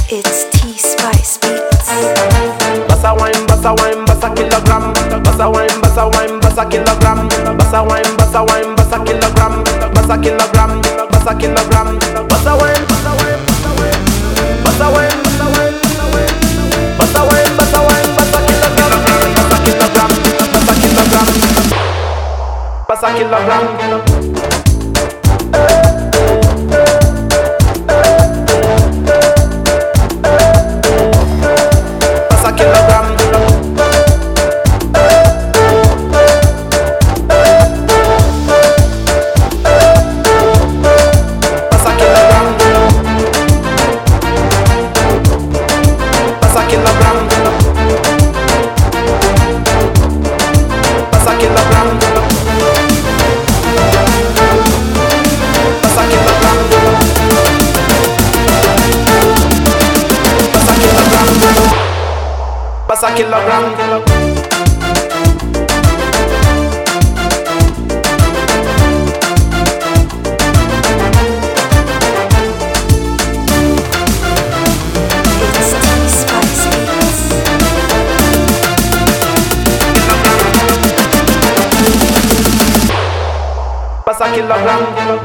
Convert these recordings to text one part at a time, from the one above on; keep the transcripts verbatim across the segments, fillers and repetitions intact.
It's T-Spice Beats. Bassa wine, bassa wine, bassa kilogram. Bassa wine, bassa wine, bassa kilogram. Bassa wine, bassa wine, bassa kilogram. Bassa kilogram, bassa kilogram. Bassa wine, bassa wine, bassa wine, bassa wine, bassa wine, bassa wine, bassa kilogram. Bassa kilogram, bassa kilogram. Bassa kilogram. Pasa kilogram. It's T-Spice Beats. Pasa kilogram.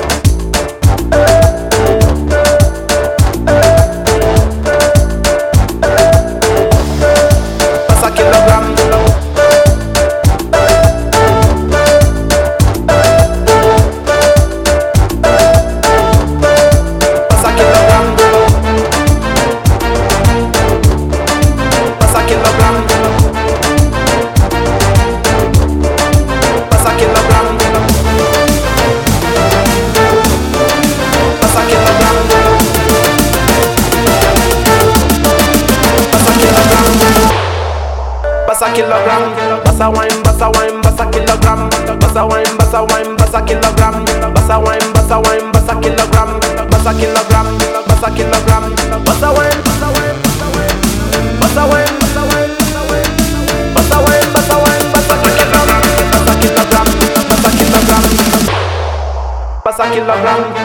Bassa kilogram, bassa wine, bassa wine, bassa kilogram, bassa wine, bassa wine, bassa kilogram, bassa wine, bassa wine, bassa kilogram, bassa kilogram, bassa kilogram, bassa wine, bassa wine, bassa wine, bassa wine, bassa wine, bassa wine, bassa kilogram, bassa kilogram, bassa kilogram, bassa kilogram.